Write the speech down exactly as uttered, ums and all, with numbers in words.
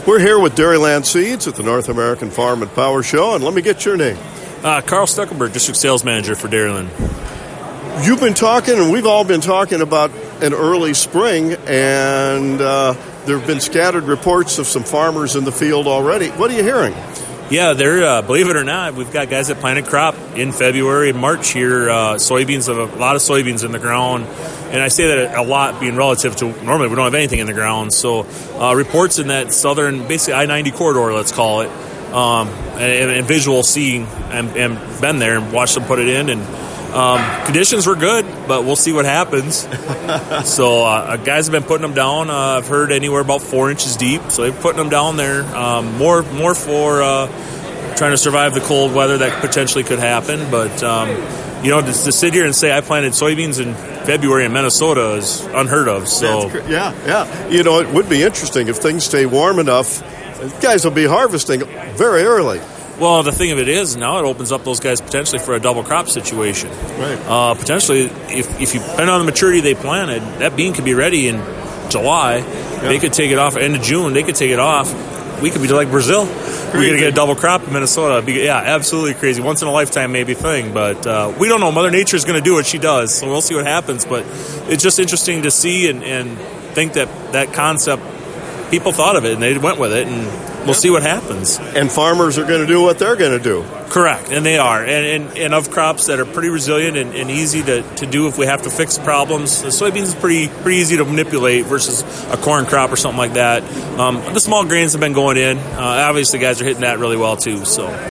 We're here with Dairyland Seeds at the North American Farm and Power Show, and let me get your name. Uh, Carl Stuckenberg, District Sales Manager for Dairyland. You've been talking, and we've all been talking about an early spring, and uh, there have been scattered reports of some farmers in the field already. What are you hearing? Yeah, they're, uh, believe it or not, we've got guys that planted crop in February and March here. Uh, soybeans, have a lot of soybeans in the ground. And I say that a lot being relative to normally we don't have anything in the ground. So uh, reports in that southern, basically I ninety corridor, let's call it, um, and, and visual seeing and, and been there and watched them put it in. And um, conditions were good, but we'll see what happens. so uh, guys have been putting them down. Uh, I've heard anywhere about four inches deep. So they're putting them down there um, more, more for uh, trying to survive the cold weather that potentially could happen. But, um, you know, to, to sit here and say I planted soybeans in February in Minnesota is unheard of. So yeah, yeah. You know, it would be interesting if things stay warm enough. Guys will be harvesting very early. Well, the thing of it is, now it opens up those guys potentially for a double crop situation. Right. Uh, potentially, if if you depend on the maturity they planted, that bean could be ready in July. Yeah. They could take it off end of June. They could take it off. We could be like Brazil. Crazy. We're going to get a double crop in Minnesota. Be, yeah, absolutely crazy. Once in a lifetime maybe thing. But uh, we don't know. Mother Nature is going to do what she does. So we'll see what happens. But it's just interesting to see and, and think that that concept, people thought of it and they went with it. And we'll see what happens. And farmers are going to do what they're going to do. Correct, and they are. And, and, and of crops that are pretty resilient and, and easy to, to do if we have to fix problems, the soybeans is pretty pretty easy to manipulate versus a corn crop or something like that. Um, the small grains have been going in. Uh, obviously, guys are hitting that really well, too. So